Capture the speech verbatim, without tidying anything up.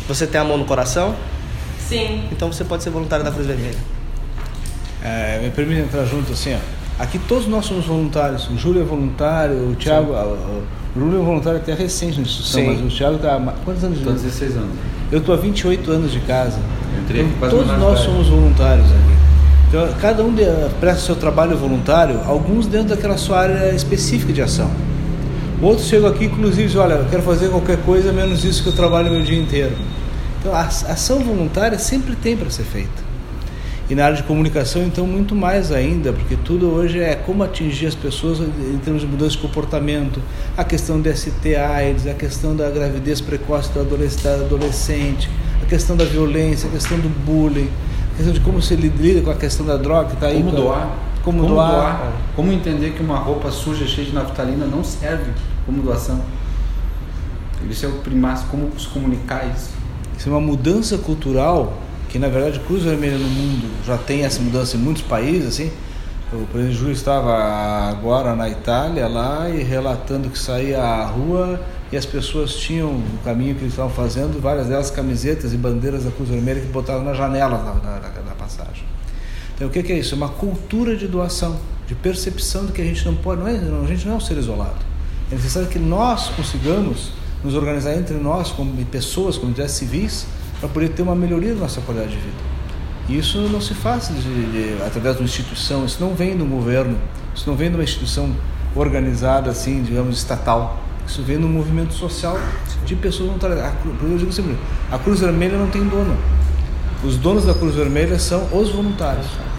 Você tem a mão no coração? Sim. Então você pode ser voluntário da Cruz Vermelha. É, me permite entrar junto assim, ó. Aqui todos nós somos voluntários. O Júlio é voluntário, o Thiago... O, o Júlio é voluntário até recente na instituição, Sim. mas o Thiago está... Quantos anos de Estou há dezesseis anos. Eu estou há vinte e oito anos de casa. Eu entrei aqui Então, quase todos mais nós tarde. somos voluntários aqui. Então, cada um de, presta seu trabalho voluntário, alguns dentro daquela sua área específica de ação. Outros chegam aqui, inclusive, dizem, olha, eu quero fazer qualquer coisa, menos isso que eu trabalho o meu dia inteiro. Então, a ação voluntária sempre tem para ser feita. E na área de comunicação, então, muito mais ainda, porque tudo hoje é como atingir as pessoas em termos de mudança de comportamento, a questão do S T A, AIDS, a questão da gravidez precoce do adolescente, a questão da violência, a questão do bullying, a questão de como se lida com a questão da droga que está aí. Como doar. Como, como doar. doar. Como entender que uma roupa suja, cheia de naftalina, não serve como doação. Isso é o primário, como se comunicar isso. Isso é uma mudança cultural que, na verdade, Cruz Vermelha no mundo já tem essa mudança em muitos países, assim. O presidente Júlio estava agora na Itália lá e relatando que saía à rua e as pessoas tinham no caminho que eles estavam fazendo, várias delas camisetas e bandeiras da Cruz Vermelha que botavam na janela da, da, da passagem. Então o que, que é isso? É uma cultura de doação, de percepção de que a gente não pode, não é, não, a gente não é um ser isolado. É necessário que nós consigamos nos organizar entre nós, como pessoas, comunidades civis, para poder ter uma melhoria da nossa qualidade de vida. E isso não se faz de, de, através de uma instituição, isso não vem do governo, isso não vem de uma instituição organizada assim, digamos, estatal. Isso vem do movimento social de pessoas voluntárias. A, eu digo sempre, a Cruz Vermelha não tem dono. Os donos da Cruz Vermelha são os voluntários.